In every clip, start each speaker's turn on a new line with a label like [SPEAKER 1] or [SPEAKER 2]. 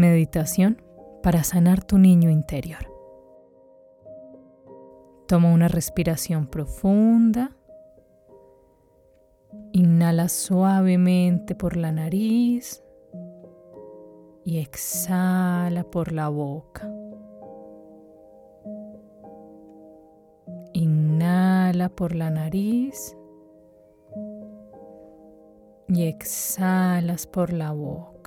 [SPEAKER 1] Meditación para sanar tu niño interior. Toma una respiración profunda. Inhala suavemente por la nariz y exhala por la boca. Inhala por la nariz y exhalas por la boca.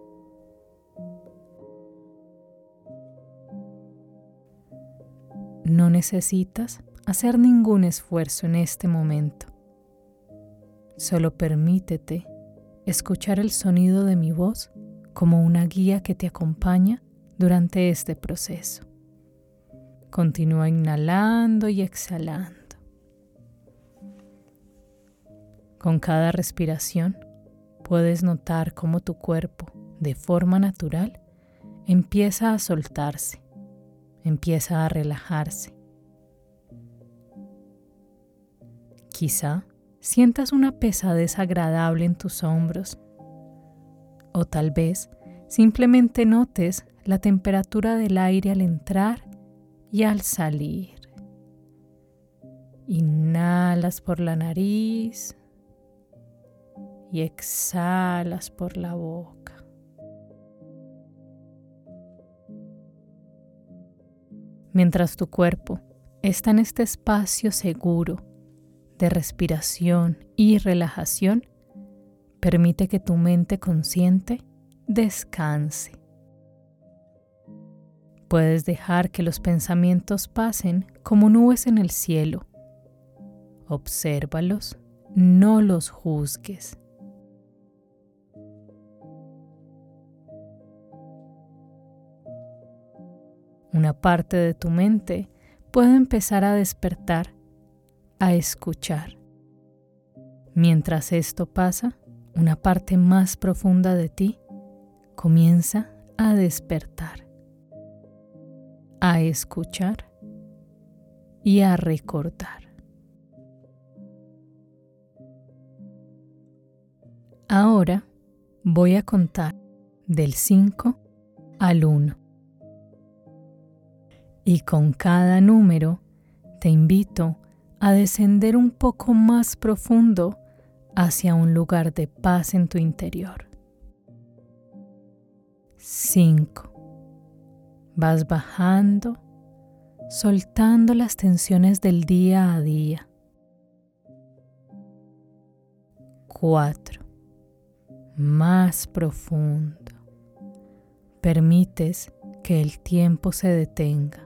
[SPEAKER 1] No necesitas hacer ningún esfuerzo en este momento. Solo permítete escuchar el sonido de mi voz como una guía que te acompaña durante este proceso. Continúa inhalando y exhalando. Con cada respiración puedes notar cómo tu cuerpo, de forma natural, empieza a soltarse, empieza a relajarse. Quizá sientas una pesadez agradable en tus hombros, o tal vez simplemente notes la temperatura del aire al entrar y al salir. Inhalas por la nariz y exhalas por la boca. Mientras tu cuerpo está en este espacio seguro de respiración y relajación, permite que tu mente consciente descanse. Puedes dejar que los pensamientos pasen como nubes en el cielo. Obsérvalos, no los juzgues. Una parte de tu mente puede empezar a despertar, a escuchar. Mientras esto pasa, una parte más profunda de ti comienza a despertar, a escuchar y a recordar. Ahora voy a contar del 5 al 1. Y con cada número te invito a descender un poco más profundo hacia un lugar de paz en tu interior. 5. Vas bajando, soltando las tensiones del día a día. 4. Más profundo. Permites que el tiempo se detenga.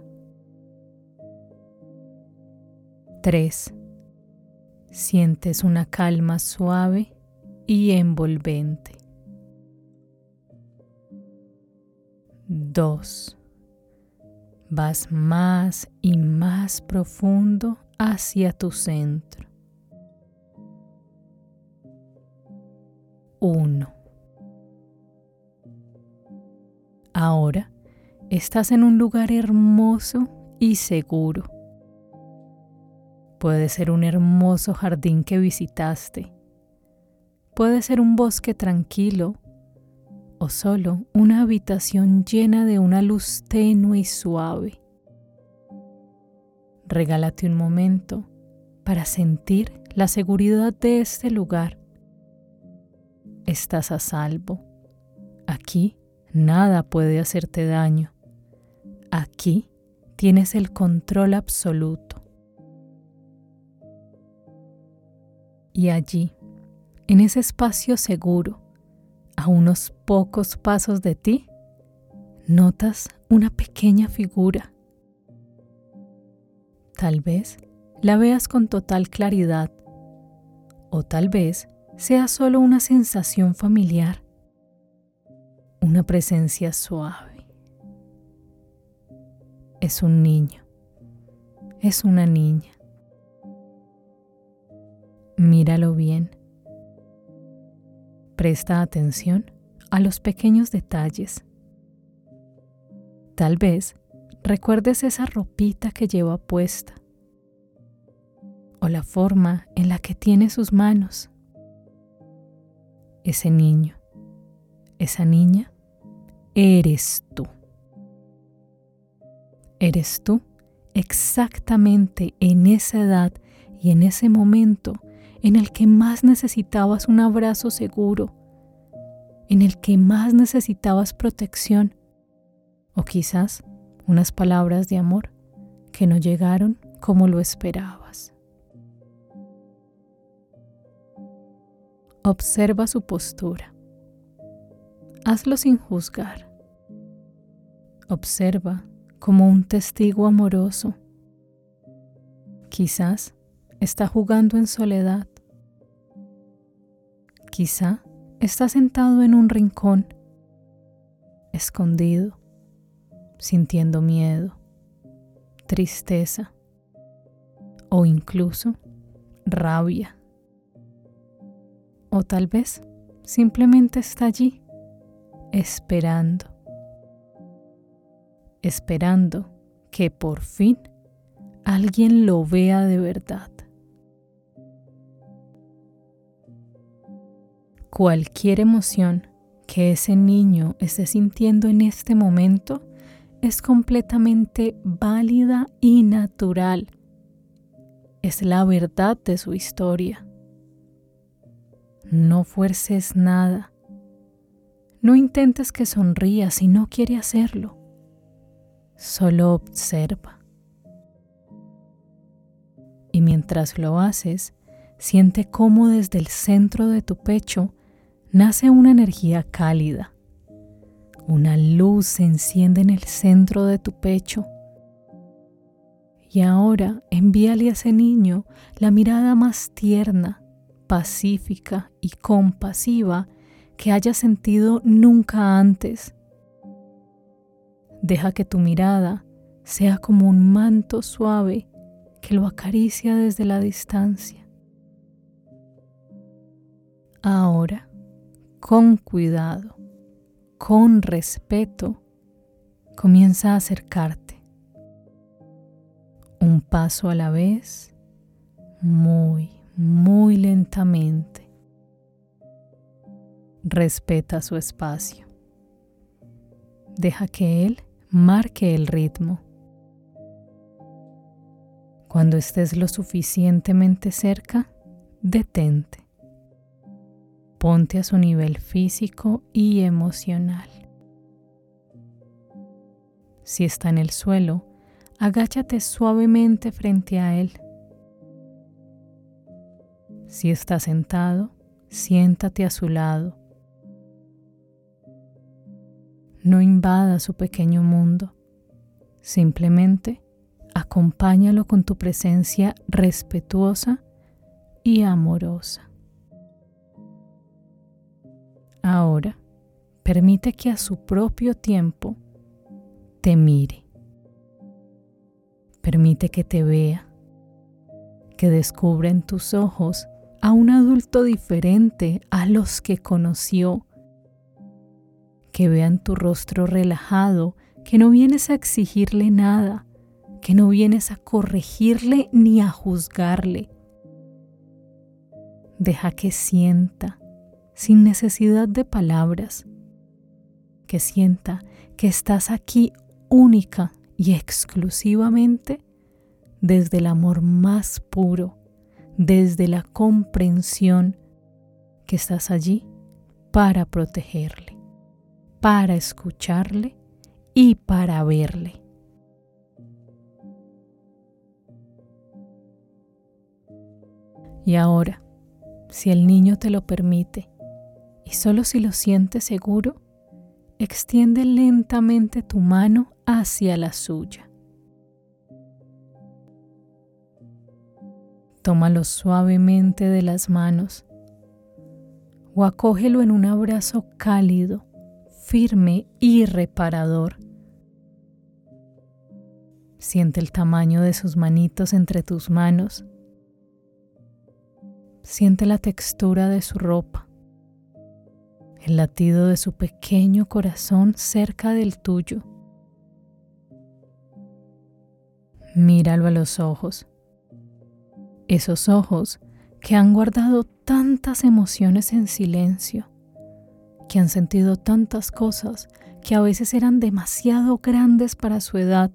[SPEAKER 1] 3. Sientes una calma suave y envolvente. 2. Vas más y más profundo hacia tu centro. 1. Ahora estás en un lugar hermoso y seguro. Puede ser un hermoso jardín que visitaste. Puede ser un bosque tranquilo o solo una habitación llena de una luz tenue y suave. Regálate un momento para sentir la seguridad de este lugar. Estás a salvo. Aquí nada puede hacerte daño. Aquí tienes el control absoluto. Y allí, en ese espacio seguro, a unos pocos pasos de ti, notas una pequeña figura. Tal vez la veas con total claridad, o tal vez sea solo una sensación familiar, una presencia suave. Es un niño, es una niña. Míralo bien. Presta atención a los pequeños detalles. Tal vez recuerdes esa ropita que lleva puesta, o la forma en la que tiene sus manos. Ese niño, esa niña, eres tú. Eres tú exactamente en esa edad y en ese momento en el que más necesitabas un abrazo seguro, en el que más necesitabas protección o quizás unas palabras de amor que no llegaron como lo esperabas. Observa su postura. Hazlo sin juzgar. Observa como un testigo amoroso. Quizás está jugando en soledad. Quizá está sentado en un rincón, escondido, sintiendo miedo, tristeza o incluso rabia. O tal vez simplemente está allí, esperando que por fin alguien lo vea de verdad. Cualquier emoción que ese niño esté sintiendo en este momento es completamente válida y natural. Es la verdad de su historia. No fuerces nada. No intentes que sonría si no quiere hacerlo. Solo observa. Y mientras lo haces, siente cómo desde el centro de tu pecho nace una energía cálida. Una luz se enciende en el centro de tu pecho. Y ahora envíale a ese niño la mirada más tierna, pacífica y compasiva que hayas sentido nunca antes. Deja que tu mirada sea como un manto suave que lo acaricia desde la distancia. Ahora, con cuidado, con respeto, comienza a acercarte. Un paso a la vez, muy lentamente. Respeta su espacio. Deja que él marque el ritmo. Cuando estés lo suficientemente cerca, detente. Ponte a su nivel físico y emocional. Si está en el suelo, agáchate suavemente frente a él. Si está sentado, siéntate a su lado. No invada su pequeño mundo. Simplemente acompáñalo con tu presencia respetuosa y amorosa. Ahora, permite que a su propio tiempo te mire. Permite que te vea, que descubra en tus ojos a un adulto diferente a los que conoció, que vea en tu rostro relajado que no vienes a exigirle nada, que no vienes a corregirle ni a juzgarle. Deja que sienta, sin necesidad de palabras, que sienta que estás aquí única y exclusivamente desde el amor más puro, desde la comprensión, que estás allí para protegerle, para escucharle y para verle. Y ahora, si el niño te lo permite, y solo si lo sientes seguro, extiende lentamente tu mano hacia la suya. Tómalo suavemente de las manos o acógelo en un abrazo cálido, firme y reparador. Siente el tamaño de sus manitos entre tus manos. Siente la textura de su ropa, el latido de su pequeño corazón cerca del tuyo. Míralo a los ojos, esos ojos que han guardado tantas emociones en silencio, que han sentido tantas cosas que a veces eran demasiado grandes para su edad.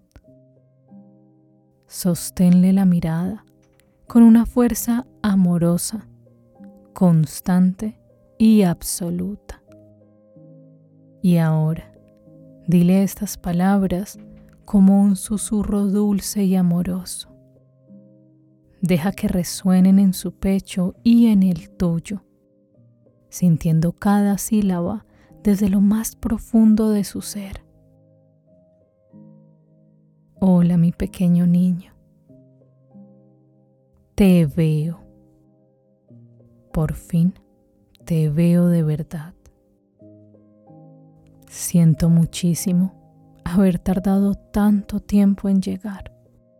[SPEAKER 1] Sosténle la mirada con una fuerza amorosa, constante y absoluta. Y ahora, dile estas palabras como un susurro dulce y amoroso. Deja que resuenen en su pecho y en el tuyo, sintiendo cada sílaba desde lo más profundo de su ser. Hola, mi pequeño niño. Te veo. Por fin te veo de verdad. Siento muchísimo haber tardado tanto tiempo en llegar.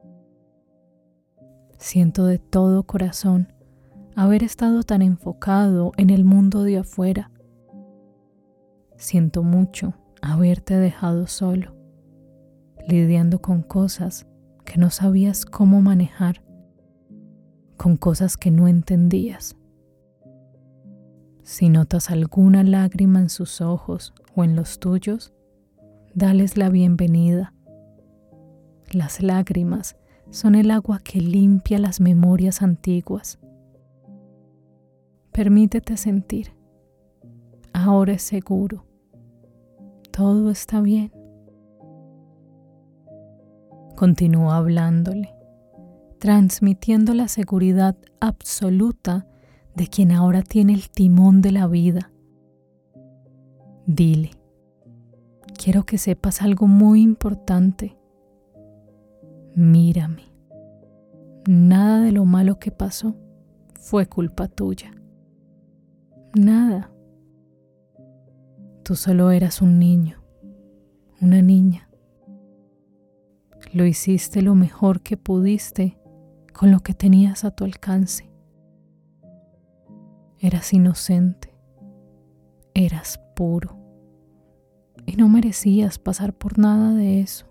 [SPEAKER 1] Siento de todo corazón haber estado tan enfocado en el mundo de afuera. Siento mucho haberte dejado solo, lidiando con cosas que no sabías cómo manejar, con cosas que no entendías. Si notas alguna lágrima en sus ojos o en los tuyos, dales la bienvenida. Las lágrimas son el agua que limpia las memorias antiguas. Permítete sentir. Ahora es seguro. Todo está bien. Continúa hablándole, transmitiendo la seguridad absoluta de quien ahora tiene el timón de la vida. Dile, quiero que sepas algo muy importante. Mírame. Nada de lo malo que pasó fue culpa tuya. Nada. Tú solo eras un niño, una niña. Lo hiciste lo mejor que pudiste con lo que tenías a tu alcance. Eras inocente, eras puro y no merecías pasar por nada de eso.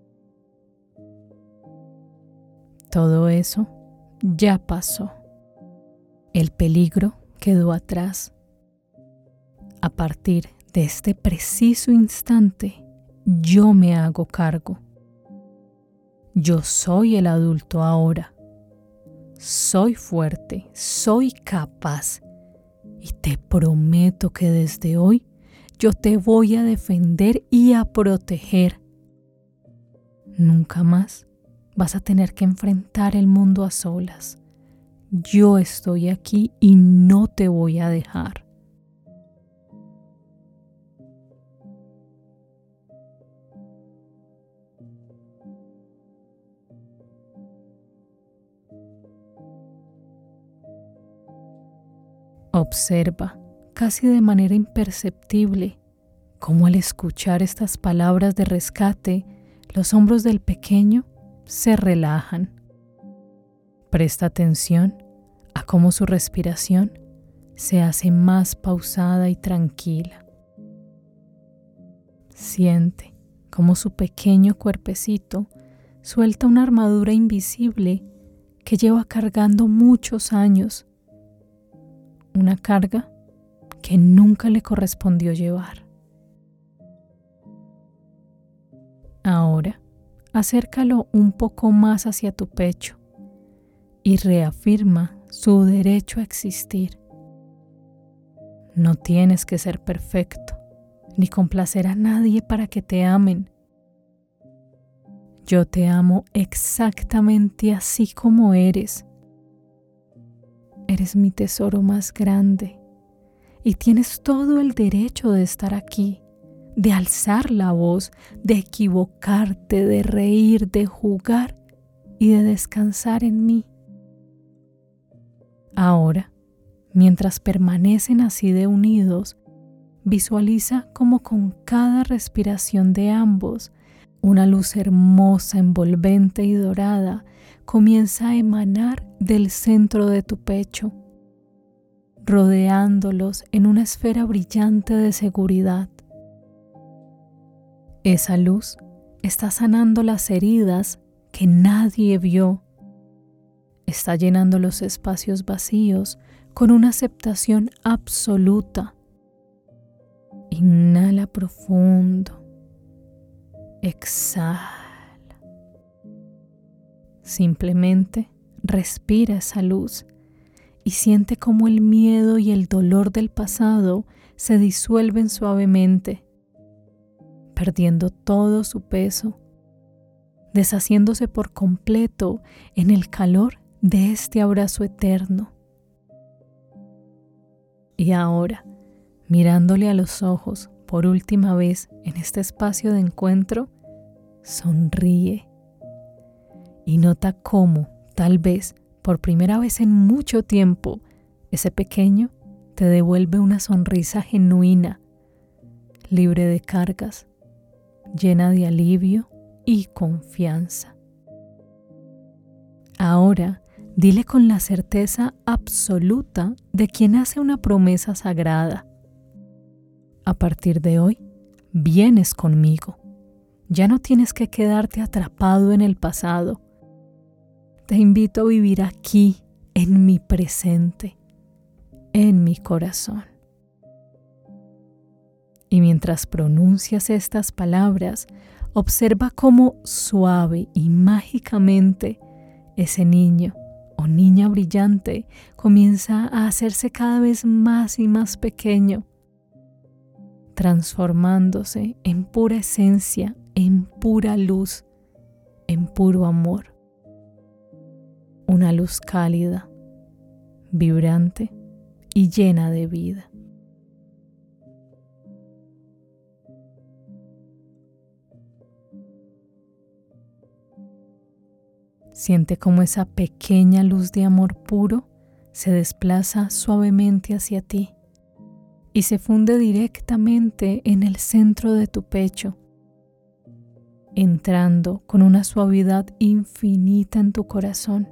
[SPEAKER 1] Todo eso ya pasó. El peligro quedó atrás. A partir de este preciso instante, yo me hago cargo. Yo soy el adulto ahora. Soy fuerte, soy capaz. Y te prometo que desde hoy yo te voy a defender y a proteger. Nunca más vas a tener que enfrentar el mundo a solas. Yo estoy aquí y no te voy a dejar. Observa, casi de manera imperceptible, cómo al escuchar estas palabras de rescate, los hombros del pequeño se relajan. Presta atención a cómo su respiración se hace más pausada y tranquila. Siente cómo su pequeño cuerpecito suelta una armadura invisible que lleva cargando muchos años. Una carga que nunca le correspondió llevar. Ahora, acércalo un poco más hacia tu pecho y reafirma su derecho a existir. No tienes que ser perfecto, ni complacer a nadie para que te amen. Yo te amo exactamente así como eres. Eres mi tesoro más grande y tienes todo el derecho de estar aquí, de alzar la voz, de equivocarte, de reír, de jugar y de descansar en mí. Ahora, mientras permanecen así de unidos, visualiza cómo con cada respiración de ambos, una luz hermosa, envolvente y dorada comienza a emanar del centro de tu pecho, rodeándolos en una esfera brillante de seguridad. Esa luz está sanando las heridas que nadie vio. Está llenando los espacios vacíos con una aceptación absoluta. Inhala profundo exhala. Simplemente respira esa luz y siente cómo el miedo y el dolor del pasado se disuelven suavemente, perdiendo todo su peso, deshaciéndose por completo en el calor de este abrazo eterno. Y ahora, mirándole a los ojos por última vez en este espacio de encuentro, sonríe y nota cómo, tal vez por primera vez en mucho tiempo, ese pequeño te devuelve una sonrisa genuina, libre de cargas, llena de alivio y confianza. Ahora, dile con la certeza absoluta de quien hace una promesa sagrada: a partir de hoy, vienes conmigo. Ya no tienes que quedarte atrapado en el pasado. Te invito a vivir aquí, en mi presente, en mi corazón. Y mientras pronuncias estas palabras, observa cómo suave y mágicamente ese niño o niña brillante comienza a hacerse cada vez más y más pequeño, transformándose en pura esencia, en pura luz, en puro amor. Una luz cálida, vibrante y llena de vida. Siente cómo esa pequeña luz de amor puro se desplaza suavemente hacia ti y se funde directamente en el centro de tu pecho, entrando con una suavidad infinita en tu corazón.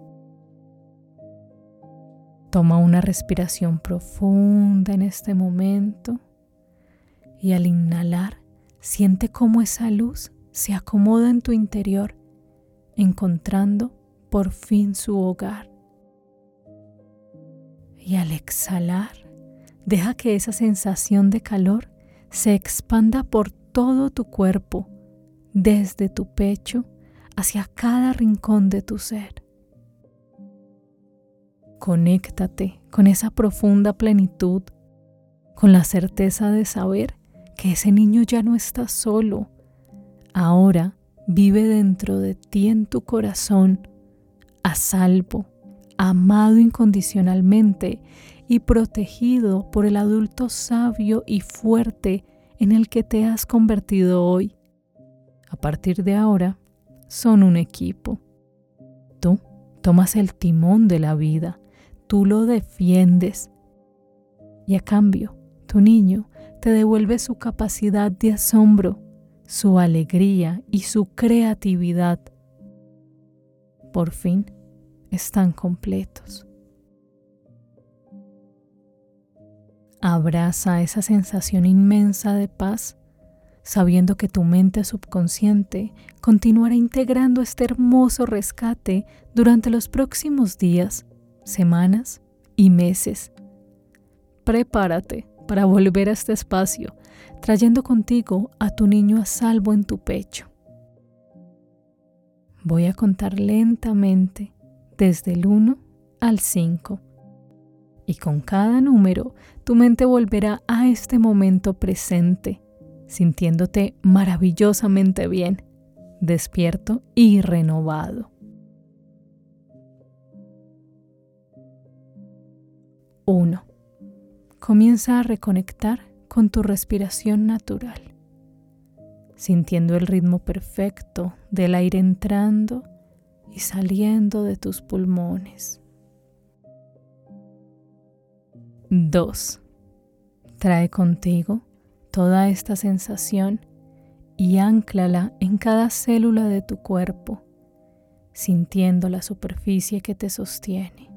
[SPEAKER 1] Toma una respiración profunda en este momento y al inhalar, siente cómo esa luz se acomoda en tu interior, encontrando por fin su hogar. Y al exhalar, deja que esa sensación de calor se expanda por todo tu cuerpo, desde tu pecho hacia cada rincón de tu ser. Conéctate con esa profunda plenitud, con la certeza de saber que ese niño ya no está solo. Ahora vive dentro de ti en tu corazón, a salvo, amado incondicionalmente y protegido por el adulto sabio y fuerte en el que te has convertido hoy. A partir de ahora, son un equipo. Tú tomas el timón de la vida, tú lo defiendes y a cambio, tu niño te devuelve su capacidad de asombro, su alegría y su creatividad. Por fin están completos. Abraza esa sensación inmensa de paz, sabiendo que tu mente subconsciente continuará integrando este hermoso rescate durante los próximos días, semanas y meses. Prepárate para volver a este espacio, trayendo contigo a tu niño a salvo en tu pecho. Voy a contar lentamente desde el 1 al 5. Y con cada número, tu mente volverá a este momento presente, sintiéndote maravillosamente bien, despierto y renovado. 1. Comienza a reconectar con tu respiración natural, sintiendo el ritmo perfecto del aire entrando y saliendo de tus pulmones. 2. Trae contigo toda esta sensación y ánclala en cada célula de tu cuerpo, sintiendo la superficie que te sostiene.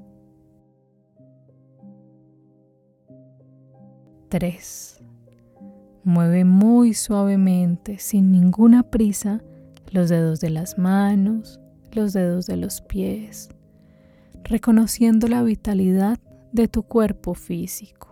[SPEAKER 1] 3. Mueve muy suavemente, sin ninguna prisa, los dedos de las manos, los dedos de los pies, reconociendo la vitalidad de tu cuerpo físico.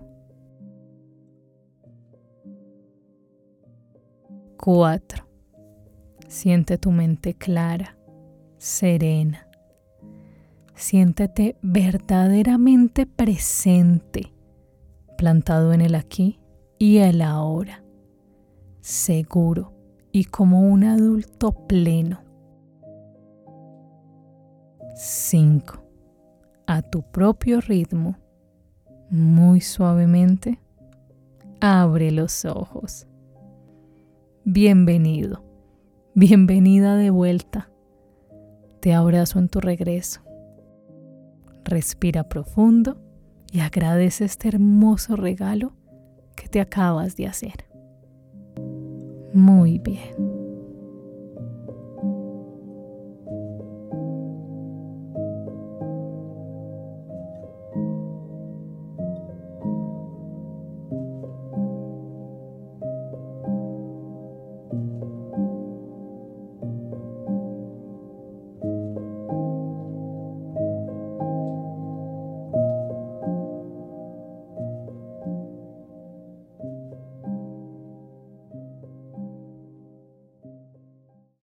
[SPEAKER 1] 4. Siente tu mente clara, serena. Siéntete verdaderamente presente, plantado en el aquí y el ahora, seguro y como un adulto pleno. 5. A tu propio ritmo, muy suavemente, abre los ojos. Bienvenido, bienvenida de vuelta. Te abrazo en tu regreso. Respira profundo y agradece este hermoso regalo que te acabas de hacer. Muy bien.